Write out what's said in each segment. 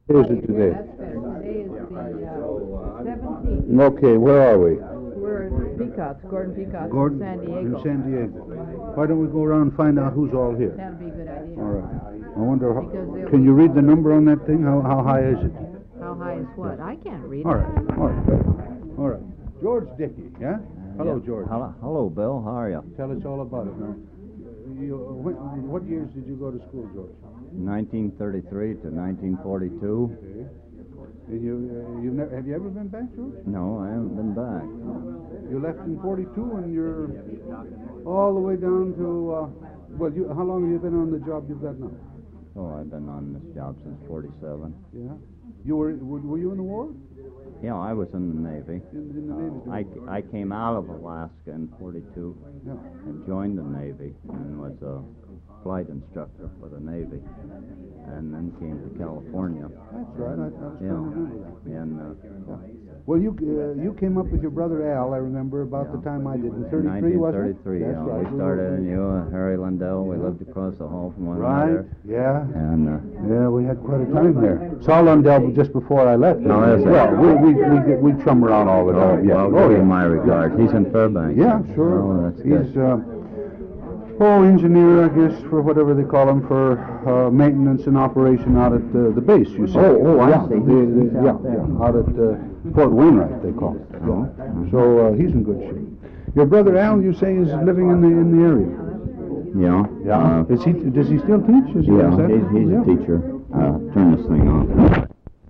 Is it today? That's better. Today is the 17th. Okay, where are we? We're at Peacock's, Gordon Peacock's Gordon, in San Diego. in San Diego. Why don't we go around and find out who's all here? That'd be a good idea. All right. I wonder, Because they'll can be- you read the number on that thing? How high is it? How high is what? I can't read All it. right, all right, all right. George Dickey, yeah? Hello, Yeah. George. Hello, Bill. How are you? Tell us all about it now. What years did you go to school, George? 1933 to 1942. Okay. And have you ever been back, George? No, I haven't been back. You left in 42 and you're all the way down to, how long have you been on the job you've got now? Oh, I've been on this job since 47. Yeah. Were you in the war? Yeah, I was in the Navy. In the Navy? I came out of Alaska in 42 Yeah. and joined the Navy and was a flight instructor for the Navy, and then came to California. That's right. I was trying to Yeah, remember that. and Well, you came up with your brother Al, I remember, about the time I did. In 33, wasn't it? 1933. That's Yeah, right. we started in Harry Lundell. We lived across the hall from one Right, another. yeah. And Yeah, we had quite a time there. Saw Lundell just before I left. No, is it? Well, we chum around all the time. Yeah. well, give him my regards. He's in Fairbanks. Yeah, sure. Oh, that's good. He's engineer, I guess, for whatever they call him, for maintenance and operation out at the base. You see? I see. He's yeah, out there. yeah, out at Fort Wainwright, they call it. Oh. So he's in good shape. Your brother Al, you say, is living in the area. Yeah. Does he still teach? Is Yeah, that- he's yeah. a teacher. Turn this thing on.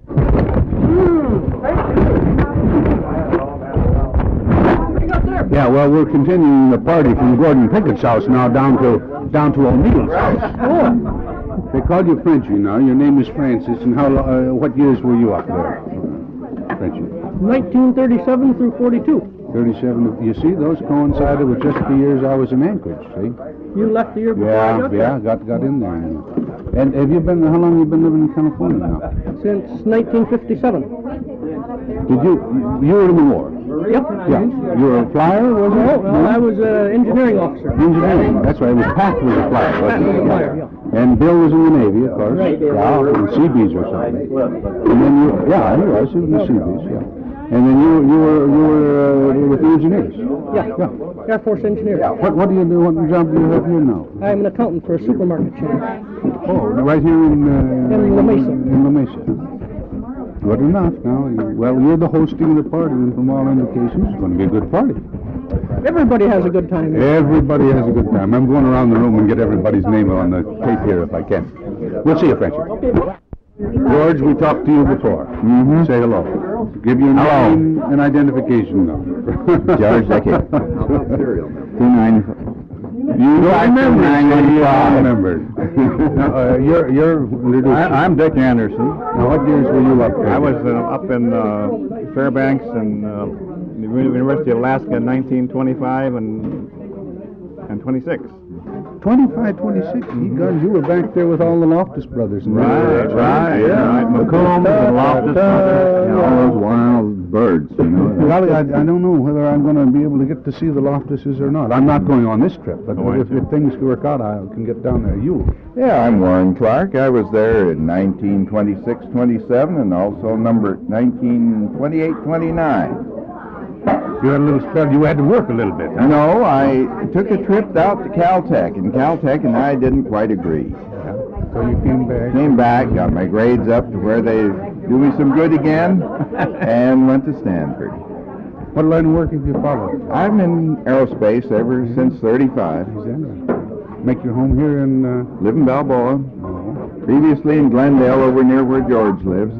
Yeah, well, we're continuing the party from Gordon Pickett's house now down to O'Neill's house. Oh. They call you Frenchy now. Your name is Francis, and what years were you up there, Frenchy? 1937 through 42. 37. You see, those coincided with just the years I was in Anchorage. See? You left the year before I got there? Yeah, got in there. And how long have you been living in California now? Since 1957. Did you were in the war? Yep. Yeah. You were a flyer, was it? Oh, well, I was an engineering officer. Engineering, that's right. It was Pat was a flyer, Pat was a wasn't flyer, it? yeah. And Bill was in the Navy, of course. Right. Yeah, in Seabees or something. And then he was in the Seabees, yeah. And then you were with the engineers. Yeah. Air Force engineer. What do you do? What job do you have here now? I'm an accountant for a supermarket chain. Oh, right here in La Mesa. In La Mesa. Good enough. Now, you're the hosting of the party, and from all indications, it's going to be a good party. Everybody has a good time. Everybody has a good time. I'm going around the room and get everybody's name on the tape here if I can. We'll see you, Frenchy. George, we talked to you before. Mm-hmm. Say hello. Give your name and identification number. George Dickey. 29. You remember. I remembered. You're I'm Dick Anderson. Now, what years were you up there? I was up in Fairbanks and the University of Alaska in 1925 and 26. 25, 26. God, you were back there with all the Loftus brothers. And Right. McComb and Loftus, all those wild birds, you know. Golly, I don't know whether I'm going to be able to get to see the Loftuses or not. I'm not going on this trip, but if things work out, I can get down there. You? Yeah, I'm Warren Clark. I was there in 1926-27 and also number 1928-29. You had a little spell. You had to work a little bit. Huh? No, I took a trip out to Caltech, and Caltech and I didn't quite agree. Yeah. So you came back. Came back, got my grades up to where they do me some good again, and went to Stanford. What line of work have you followed? I'm in aerospace ever since 35. Make your home here in... Live in Balboa. Previously in Glendale, over near where George lives.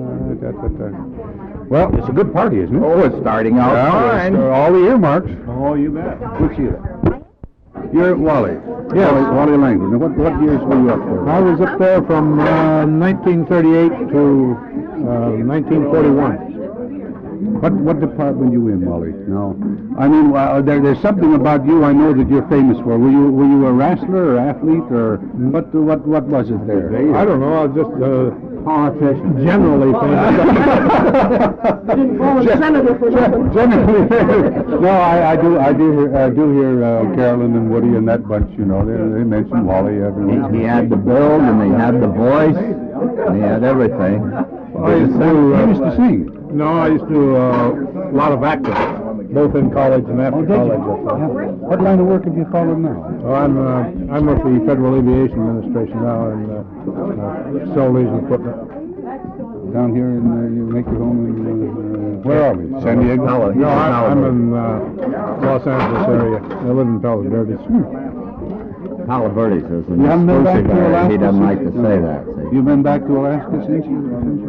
Well, it's a good party, isn't it? Oh, it's starting out fine. All the earmarks. Oh, you bet. We'll see you there. You're Wally. Yes. Wally Langdon. Now, what years were you up there? I was up there from 1938 to 1941. What department you in, Wally? No. I mean, there's something about you I know that you're famous for. Were you a wrestler or athlete or what was it there? I don't know. I was just politician. Generally famous. Didn't call him senator for nothing. No, I do hear Carolyn and Woody and that bunch. You know, they mention Wally every once in a He while. had the build, and he had the voice, and he had everything. I used He used to sing. No, I used to do a lot of acting, both in college and after college. What line of work have you followed now? Oh, I'm with the Federal Aviation Administration now in facilities and equipment. Down here in, you make your home in, where are we? San Diego? No, I'm in Los Angeles area. I live in Palos Verdes. Palo Verdes is an You haven't been back exclusive to area. Alaska? He doesn't like to since- say that. See. You've been back to Alaska since you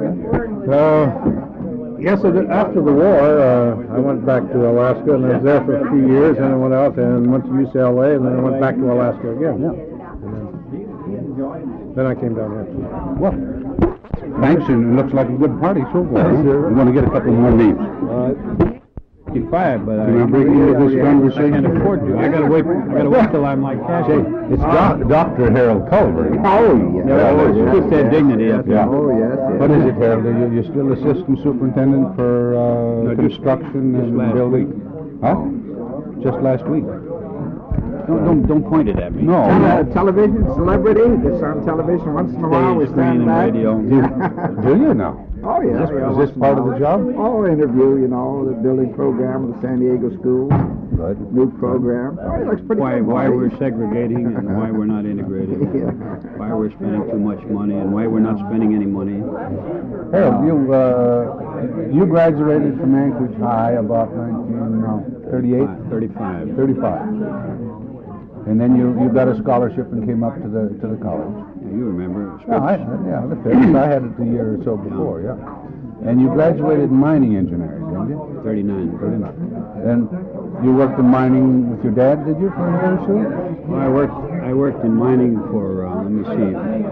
Yes, after the war, I went back to Alaska, and I was there for a few years, and I went out and went to UCLA, and then I went back to Alaska again. Yeah. Then I came down here. Well, thanks, and it looks like a good party so far. Huh? We're going to get a couple more names. 55, but Can I bring you into this conversation? I can't afford to. I gotta wait till I'm like cash. It's Dr. Harold Culver. He said dignity. Yeah. Oh, yes, yes. What is it, Harold? You're still assistant superintendent for construction and last building? Huh? Just last week. Don't point it at me. No. Television celebrity, gets on television once in a while, we stand back. Do you now? Oh, yeah. Is this part of the job? Oh, interview, you know, the building program, the San Diego School, Good. new program. Oh, it looks pretty good. Why we're segregating and why we're not integrated, why we're spending too much money and why we're not spending any money. Harold, you graduated from Anchorage High about 1938? 35. 35. And then you got a scholarship and came up to the college. You remember? Yeah, the fifth. I had it a year or so before, yeah. And you graduated in mining engineering, didn't you? 39. Then you worked in mining with your dad, did you, for a year or so? Well, I worked in mining for, let me see.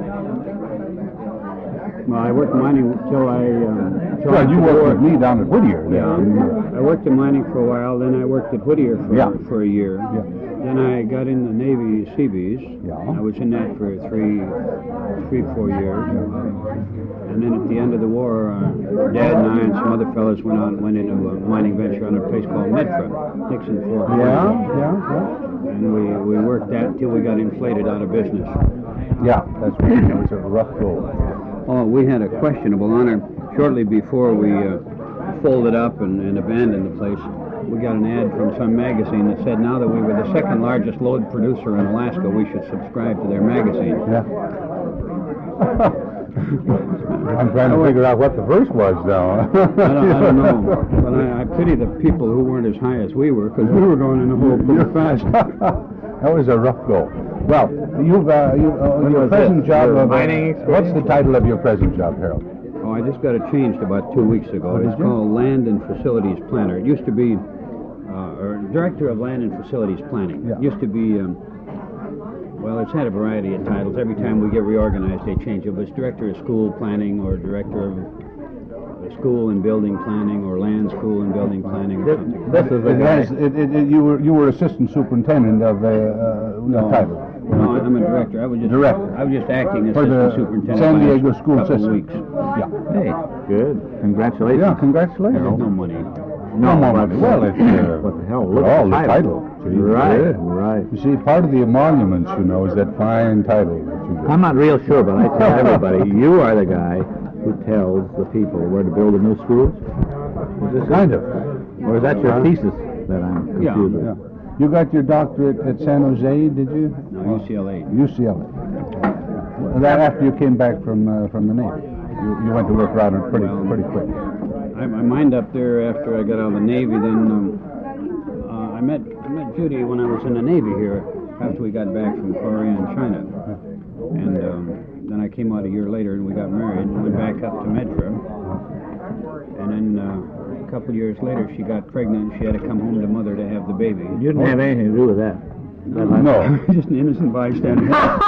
Well, I worked in mining till I... Well, you worked with me down at Whittier. Yeah, I worked in mining for a while, then I worked at Whittier for a year. Yeah. Then I got in the Navy Seabees. Yeah. I was in that for 4 years. And then at the end of the war, Dad and I and some other fellows went into a mining venture on a place called Medford, Dixon Fork. Yeah. And we worked that till we got inflated out of business. Yeah, that's right. That was a rough go. Oh, we had a questionable honor shortly before we folded up and abandoned the place. We got an ad from some magazine that said now that we were the second largest load producer in Alaska, we should subscribe to their magazine. Yeah. I'm trying to figure out what the verse was now. I don't know, but I pity the people who weren't as high as we were, because we were going in the hole pretty fast. That was a rough go. Well, your present job. What's the title of your present job, Harold? Oh, I just got it changed about 2 weeks ago. It's called Land and Facilities Planner. It used to be, or Director of Land and Facilities Planning. Yeah. It used to be, well, it's had a variety of titles. Every time we get reorganized, they change it. But it's Director of School Planning, or Director of School and Building Planning, or Land, School and Building Planning, or something. You were assistant superintendent of the title. No, I'm a director. I was just acting For the assistant superintendent. San last Diego school couple system. Weeks. Yeah. Hey, Good. Congratulations. Yeah, congratulations. there's no money. No more money. Well, it's What the hell? Look all at the title. Gee, Right, yeah. right. You see, part of the emoluments, is that fine title that you get. I'm not real sure, but I tell everybody, you are the guy who tells the people where to build the new schools? Is this Kind of. Or is that your thesis that I'm confused with? Yeah. You got your doctorate at San Jose, did you? No, UCLA. UCLA. That after you came back from the Navy. You went to work around it pretty quick. I mined up there after I got out of the Navy. Then I met Judy when I was in the Navy here after we got back from Korea and China. And then I came out a year later and we got married and went back up to Medford. And then a couple of years later she got pregnant and she had to come home to mother to have the baby. You didn't have anything to do with that. No. Just an innocent bystander.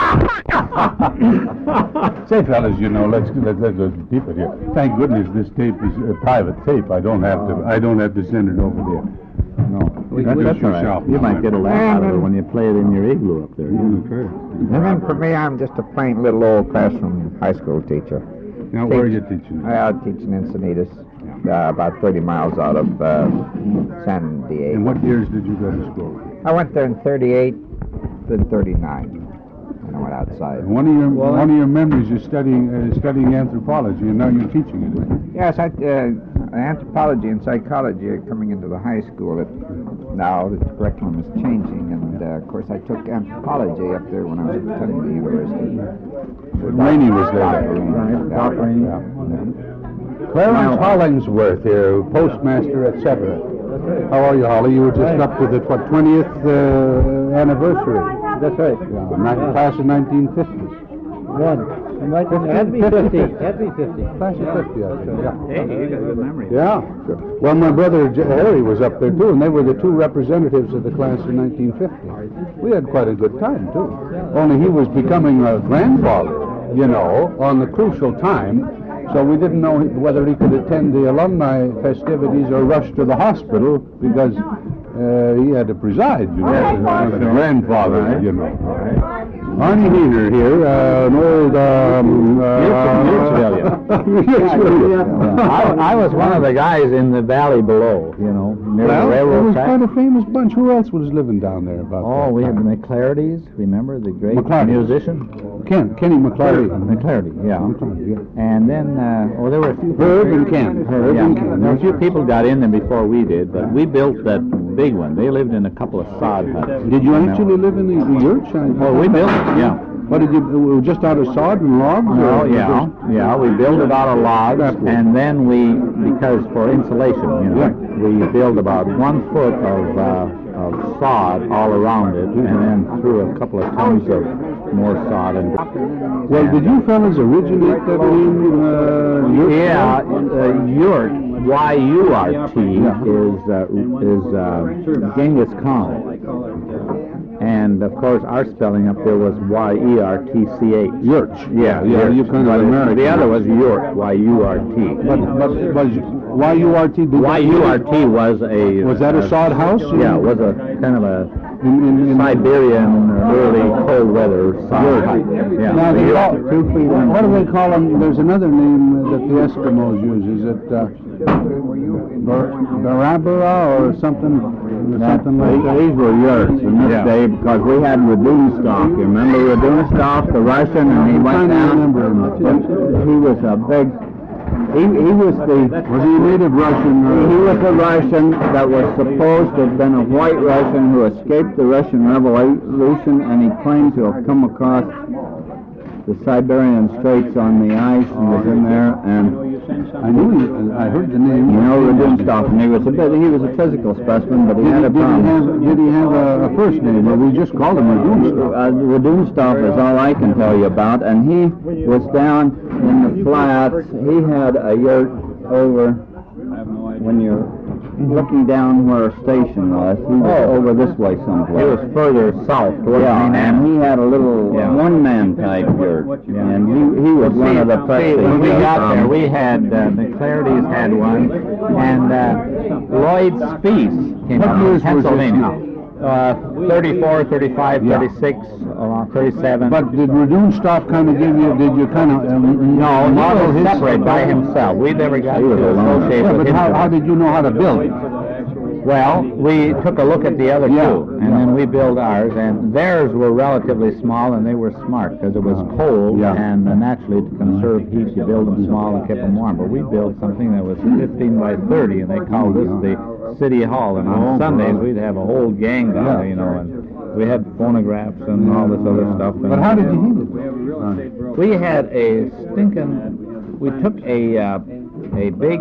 Say, fellas, let's keep it here. Thank goodness this tape is a private tape. I don't have to send it over there. No. That's all right. You might get a laugh out of it when you play it in your igloo up there. And then for me, I'm just a plain little old classroom high school teacher. Now, where are you teaching? I'm teaching in Encinitas, about 30 miles out of San Diego. And what years did you go to school? I went there in 38, then 39. And I went outside. And one of your memories is studying anthropology, and now you're teaching it. Yes, anthropology and psychology are coming into the high school. Now the curriculum is changing, and of course I took anthropology up there when I was attending the university. Rainey was there. Doc Rainey. Clarence Hollingsworth here, postmaster, etc. How are you, Holly? You were just up to the 20th anniversary. That's right. Yeah, class of 1950s. Had me 50. Had me 50. Class of 50, I think. Yeah. Hey, you got a good memory. Yeah. Well, my brother Harry was up there too, and they were the two representatives of the class of 1950. We had quite a good time too. Only he was becoming a grandfather, you know, on the crucial time. So we didn't know whether he could attend the alumni festivities or rush to the hospital because he had to preside, you know, as a grandfather, you know. Arnie Wiener here, an old... I was one of the guys in the valley below, you know, near the Well, it railroad was track. quite a famous bunch. Who else was living down there about Oh, that we had the time? McClartys, remember, the great McClarty. musician? Kenny McClarty. McClarty, yeah. McClarty, yeah. And then, there were a few... Herb and Ken. Herb Yeah, and Ken. there were a few people got in there before we did, but we built that big one. They lived in a couple of sod huts. Did you actually live in the yurt? Oh, we built it, yeah. What did you, just out of sod and logs? Oh, or yeah, yeah, we built it out of logs, and then because for insulation, you know, we built about 1 foot of sod all around it, and then threw a couple of tons of more sod. Well, did you fellas originate that name, yurt? Yeah, yurt, Y-U-R-T, is Genghis Khan. And, of course, our spelling up there was Y-E-R-T-C-H. Yurt. Yeah, you kind of American. The other was Yurt, Y-U-R-T. But was Y-U-R-T? Y-U-R-T was a... Was that a sod house? Yeah, it was a kind of a in Siberian early cold weather sod hut. Yeah. Now, what do they call them? There's another name that the Eskimos use. Is it Barabara or something? Something like that? These were yurts in this day because we had Radunstov. You remember Radunstov, the Russian, and he went down. He was a big... He was the... Was he a native Russian? He was a Russian that was supposed to have been a white Russian who escaped the Russian Revolution, and he claimed to have come across the Siberian Straits on the ice. He was in there, and I heard the name. you know Radunstov, and he was a physical specimen, but he had a problem. Did he have a first name, or we just called him Radunstov? Radunstov is all I can tell you about, and he was down in the flats. He had a yurt over when you're looking down where a station was. He was over this way someplace. He was further south. And he had a little one-man type yurt, and he was one of the presidents. When we got there, we had McClarty's had one, and Lloyd Spies came from Pennsylvania. 34, 35, 36, 37. But did Radunstov kind of give you, did you kind of no, model his separate by himself. We never got to associate with him. But how did you know how to build it? Well, we took a look at the other two, and then we built ours, and theirs were relatively small, and they were smart, because it was cold, and naturally to conserve heat, you build them small and keep them warm. But we built something that was 15 by 30, and they called this the City Hall, and on Sundays we'd have a whole gang down there, you know, and we had phonographs and all this other stuff. But how did you heat it? We had a we took a big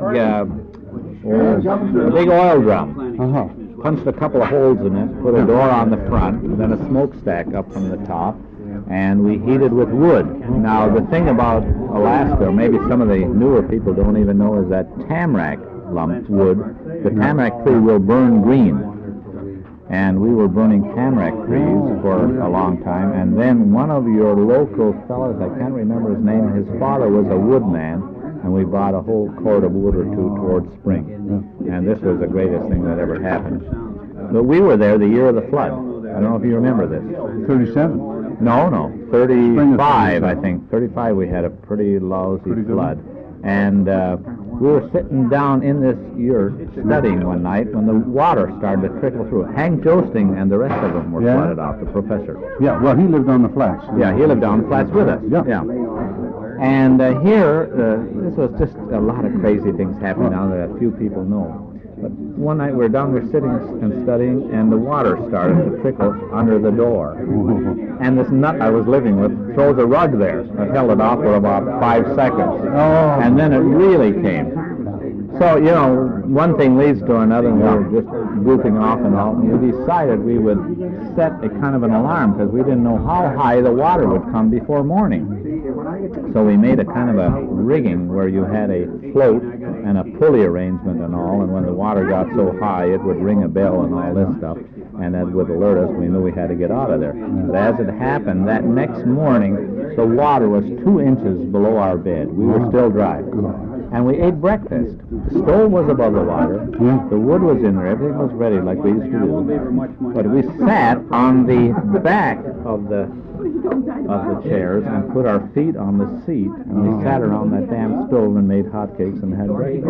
oil drum, punched a couple of holes in it, put a door on the front, and then a smokestack up from the top, and we heated with wood. Now, the thing about Alaska, or maybe some of the newer people don't even know, is that tamarack lump wood, the tamarack tree will burn green. And we were burning tamarack trees for a long time, and then one of your local fellows, I can't remember his name, his father was a woodman, and we bought a whole cord of wood or two towards spring. And this was the greatest thing that ever happened. But we were there the year of the flood. I don't know if you remember this. 37. No, 35, I think. 35, we had a pretty lousy flood. And we were sitting down in this yurt studying one night when the water started to trickle through. Hank Joesting and the rest of them were flooded out, the professor. Yeah, well, he lived on the flats. Yeah, he lived on the flats with us. Yeah. And here, this was just a lot of crazy things happening down there that few people know. But one night we were down there sitting and studying, and the water started to trickle under the door. And this nut I was living with throws a rug there and held it off for about 5 seconds. And then it really came. So, you know, one thing leads to another, and we were just goofing off and all, and we decided we would set a kind of an alarm because we didn't know how high the water would come before morning. So we made a kind of a rigging where you had a float and a pulley arrangement and all, and when the water got so high, it would ring a bell and all this stuff, and that would alert us. We knew we had to get out of there. But as it happened, that next morning, the water was 2 inches below our bed. We were still dry. And we ate breakfast. The stove was above the water. The wood was in there. Everything was ready like we used to do. But we sat on the back of the chairs and put our feet on the seat, and we sat around that damn stove and made hotcakes and had breakfast.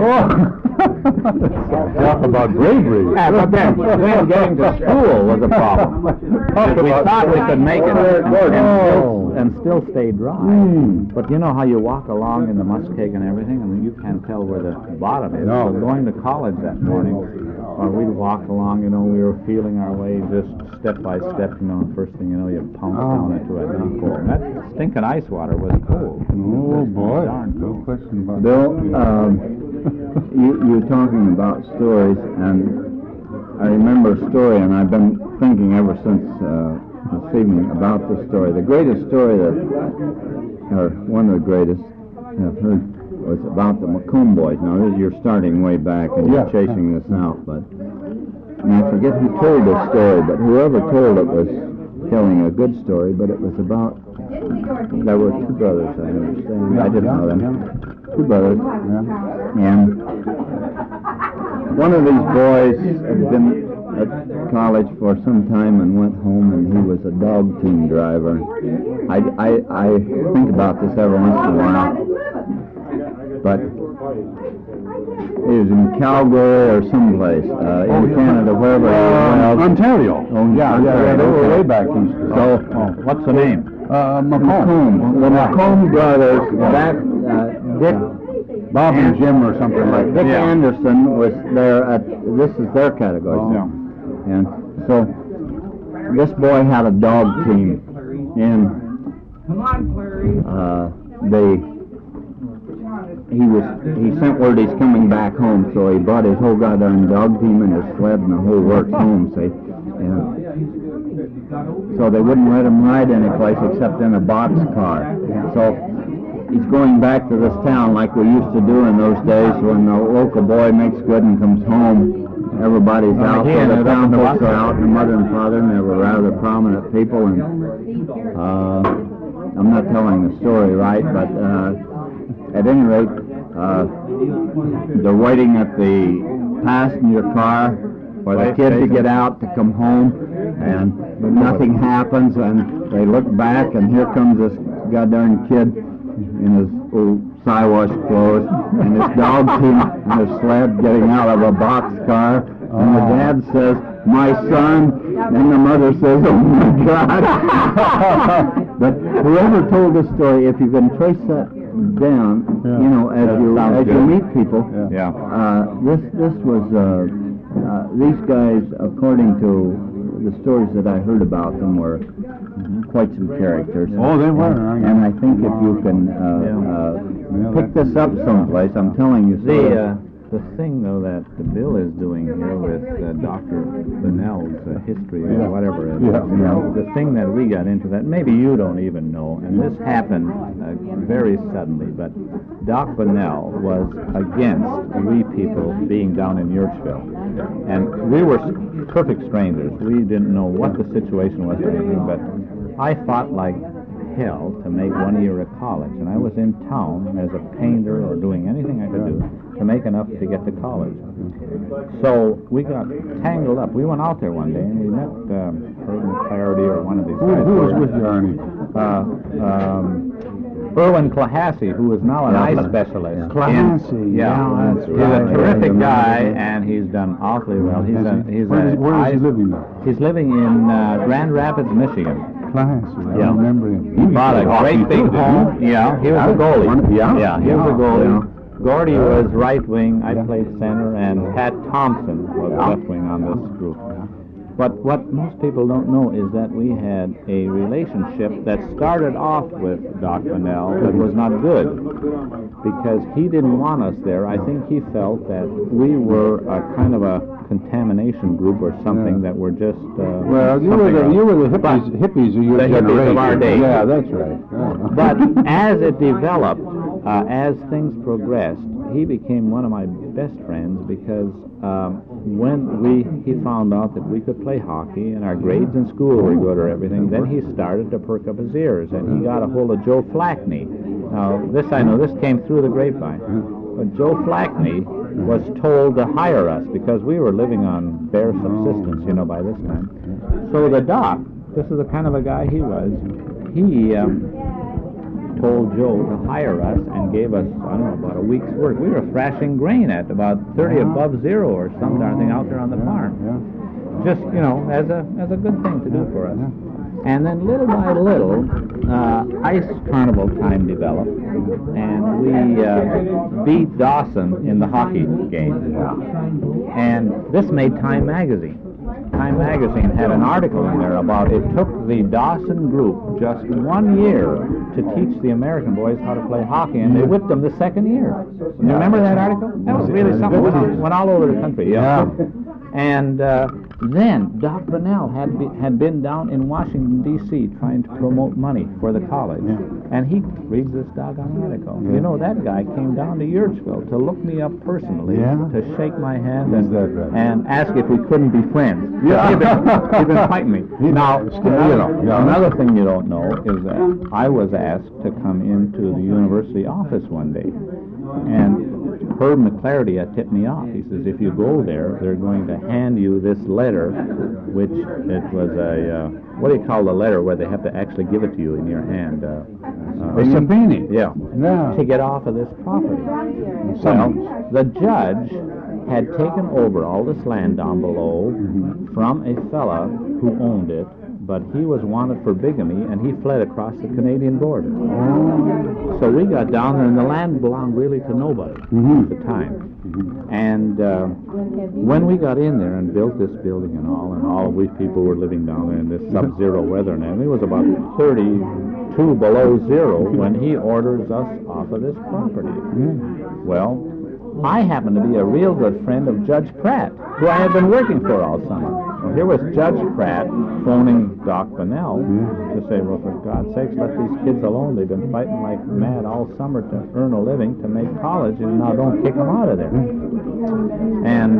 Talk about bravery. Yeah, but then getting to school was a problem. Because we thought we could make it and still stay dry. But you know how you walk along in the muskeg and everything, and you can't tell where the bottom is. So going to college that morning, we'd walk along, you know, we were feeling our way just step by step, you know, and first thing you know, you pounce down into a dump hole. And that stinking ice water was cold. Oh, boy. No question about Bill, you're talking about stories, and I remember a story, and I've been thinking ever since this evening about this story. The greatest story or one of the greatest I've heard was about the Macomb boys. Now, you're starting way back, and you're chasing this out, but and I forget who told this story, but whoever told it was telling a good story, but it was about, there were 2 brothers, I understand. I didn't know them. 2 brothers. And one of these boys had been at college for some time and went home, and he was a dog team driver. I think about this every once in a while, but he was in Calgary or someplace, in Canada, wherever he was. Ontario. They were way back east. So, what's the name? Macomb. The Macomb brothers, Dick, Bob and Jim or something like that. Dick Anderson was there this is their category. And so, this boy had a dog team, and he sent word he's coming back home, so he brought his whole goddamn dog team and his sled and the whole works home, see? And so they wouldn't let him ride any place except in a boxcar. So he's going back to this town like we used to do in those days when the local boy makes good and comes home. Everybody's out, so the town folks are out, and the mother and father, and they were rather prominent people, and I'm not telling the story right, but at any rate, they're waiting at the passenger car for the kid to get out to come home, and nothing happens, and they look back, and here comes this goddamn kid in his old Siwash clothes, and his dog team and his sled getting out of a boxcar, and the dad says, "My son," and the mother says, "Oh my God." But whoever told this story, if you can trace that down, you know, as you meet people, this was these guys, according to the stories that I heard about them, were quite some characters. Oh, they were. And I think if you can pick this up someplace, I'm telling you. The thing, though, that Bill is doing here with Dr. Bunnell's history or whatever it is, the thing that we got into that maybe you don't even know, and this happened very suddenly, but Doc Bunnell was against we people being down in Yurtsville. And we were perfect strangers. We didn't know what the situation was or anything, but I fought like hell to make 1 year of college, and I was in town as a painter or doing anything I could do to make make enough to get to college. So we got tangled up. We went out there one day and we met Herb McClarty or one of these guys. Who was with you, Arnie? Erwin Clahassey, who is now an eye specialist. Clahassey, yeah, that's He's right. a terrific guy, and he's done awfully well. Where is he living now? He's living in Grand Rapids, Michigan. Clahassey, I Yeah. remember him. He bought a great big home. Yeah, he was a goalie. Yeah? He was a goalie. Gordy was right wing, I played center, and Pat Thompson was left wing on this group. But what most people don't know is that we had a relationship that started off with Doc Bunnell that was not good, because he didn't want us there. I think he felt that we were a kind of a contamination group or something that were just Well, you were the hippies of your the generation. hippies of our day. Yeah, that's right. Yeah. But as it developed, as things progressed, he became one of my best friends because when he found out that we could play hockey and our grades in school were good or everything, then he started to perk up his ears and he got a hold of Joe Flackney. Now, this I know, this came through the grapevine. But Joe Flackney was told to hire us because we were living on bare subsistence, by this time. So the doc, this is the kind of a guy he was, he told Joe to hire us and gave us, I don't know, about a week's work. We were thrashing grain at about 30 above zero or some darn thing out there on the farm. Just, as a good thing to do for us. And then little by little, ice carnival time developed, and we beat Dawson in the hockey game. And this made Time Magazine. Time Magazine had an article in there about it took the Dawson group just 1 year to teach the American boys how to play hockey, and they whipped them the second year. You remember that article? That was really something. Went all over the country. Yeah. And then Doc Bunnell had been down in Washington, D.C. trying to promote money for the college. And he reads this doggone article. That guy came down to Yurtsville to look me up personally, to shake my hand and ask if we couldn't be friends. He'd been fighting me. Now, another thing you don't know is that I was asked to come into the university office one day. And Herb McClarty had tipped me off. He says, if you go there, they're going to hand you this letter, which it was a, what do you call the letter where they have to actually give it to you in your hand? A subpoena. Yeah. To get off of this property. Well, the judge had taken over all this land down below from a fella who owned it, but he was wanted for bigamy, and he fled across the Canadian border. So we got down there, and the land belonged really to nobody at the time. And when we got in there and built this building and all we people were living down there in this sub-zero weather, and it was about 32 below zero when he orders us off of this property. Well, I happened to be a real good friend of Judge Pratt, who I had been working for all summer. Well, here was Judge Pratt phoning Doc Bunnell to say, well, for God's sakes, let these kids alone. They've been fighting like mad all summer to earn a living, to make college, and now don't kick them out of there. And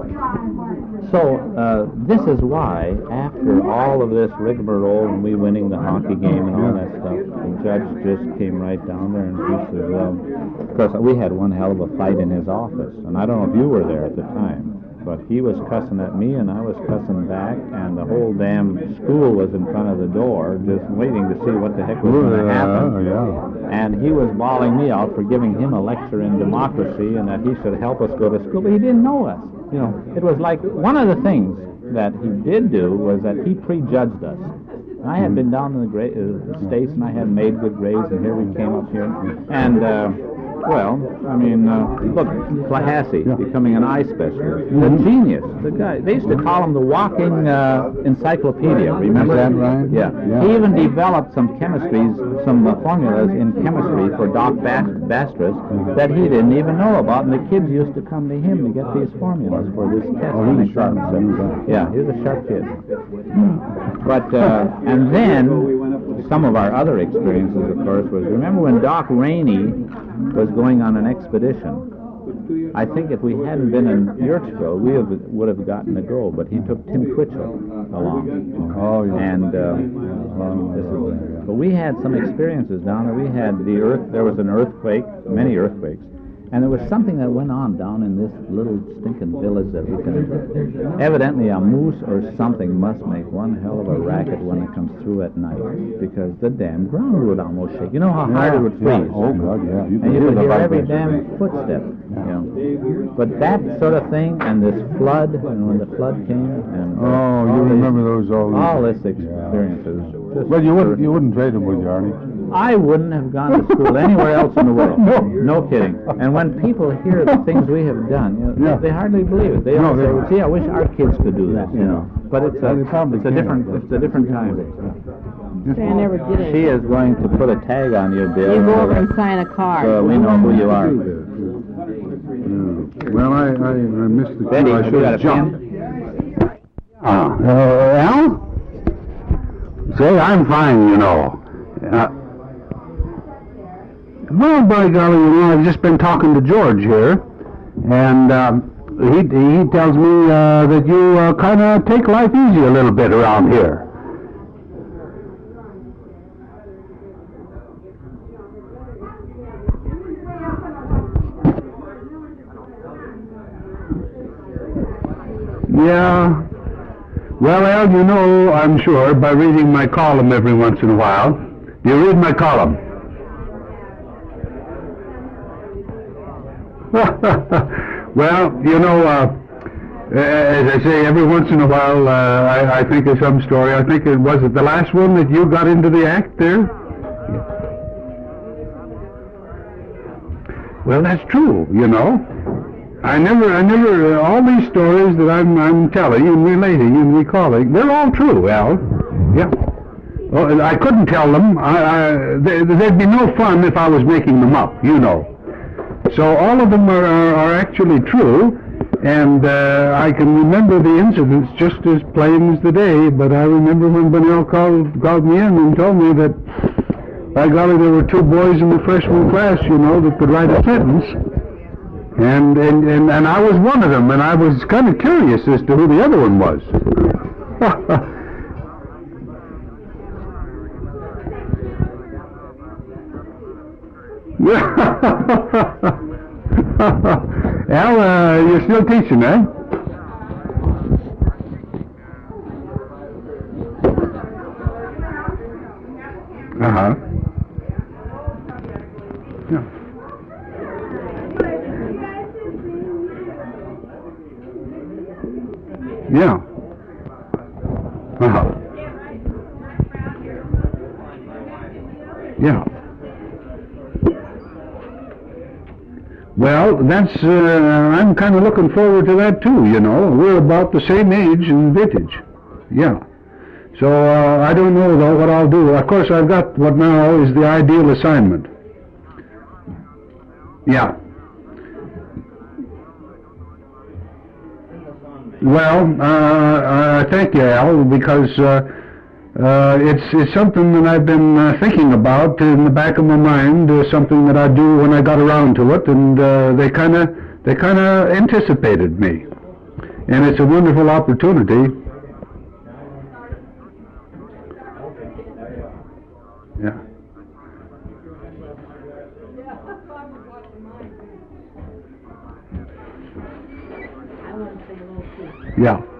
so this is why, after all of this rigmarole and we winning the hockey game and all that stuff, the judge just came right down there and he said, well, of course, we had one hell of a fight in his office, and I don't know if you were there at the time. But he was cussing at me, and I was cussing back, and the whole damn school was in front of the door, just waiting to see what the heck was going to happen. And he was bawling me out for giving him a lecture in democracy, and that he should help us go to school, but he didn't know us. It was like one of the things that he did do was that he prejudged us. I had been down in the States, and I had made good grades, and here we came up here, and look, Clahassey becoming an eye specialist. The genius. The guy. They used to call him the walking encyclopedia. Remember? Is that right? Yeah. He even developed some formulas in chemistry for Doc Bastris that he didn't even know about, and the kids used to come to him to get these formulas for this test. Oh, he was sharp. Yeah, he was a sharp kid. But, and then some of our other experiences, of course, was, remember when Doc Rainey was going on an expedition? I think if we hadn't been in Yurtsville, we would have gotten to go, but he took Tim Twitchell along. Oh, yeah. And but we had some experiences down there. We had there was an earthquake, many earthquakes, And there was something that went on down in this little stinking village that we can... Evidently a moose or something must make one hell of a racket when it comes through at night, because the damn ground would almost shake. You know how hard it would freeze? Oh, God, yeah. And you could hear every damn footstep, you know. But that sort of thing, and this flood, and when the flood came, and... Oh, you remember those all this experience is just... Well, you wouldn't trade them, would you, Arnie? I wouldn't have gone to school anywhere else in the world. No kidding. And when people hear the things we have done, you know, they hardly believe it. They all say, well, gee, I wish our kids could do that, you know. But it's a different time. I never did it. She is going to put a tag on your bill. You go over and sign a card. So we know who you are. Well, I missed the Betty, cue. I you should got a have jumped. pen? Al? Say, I'm fine, you know. Well, by golly, you know, I've just been talking to George here, and he tells me that you kind of take life easy a little bit around here. Yeah. Well, Al, you know, I'm sure, by reading my column every once in a while. You read my column? Well, you know, as I say, every once in a while, I think of some story. I think it was the last one that you got into the act there? Well, that's true, you know. I never, all these stories that I'm telling and relating and recalling, they're all true, Al. Yeah. Well, I couldn't tell them. There'd be no fun if I was making them up, you know. So all of them are actually true, and I can remember the incidents just as plain as the day, but I remember when Bunnell called me in and told me that, by golly, there were two boys in the freshman class, you know, that could write a sentence. And I was one of them, and I was kind of curious as to who the other one was. Al, you're still teaching, eh? Uh-huh. Yeah. Yeah. Uh-huh. Yeah. Well, that's, I'm kind of looking forward to that too, you know. We're about the same age and vintage. Yeah. So, I don't know though what I'll do. Of course, I've got what now is the ideal assignment. Yeah. Well, thank you, Al, because it's something that I've been thinking about in the back of my mind, something that I do when I got around to it, and they kind of anticipated me, and it's a wonderful opportunity. Yeah. Yeah.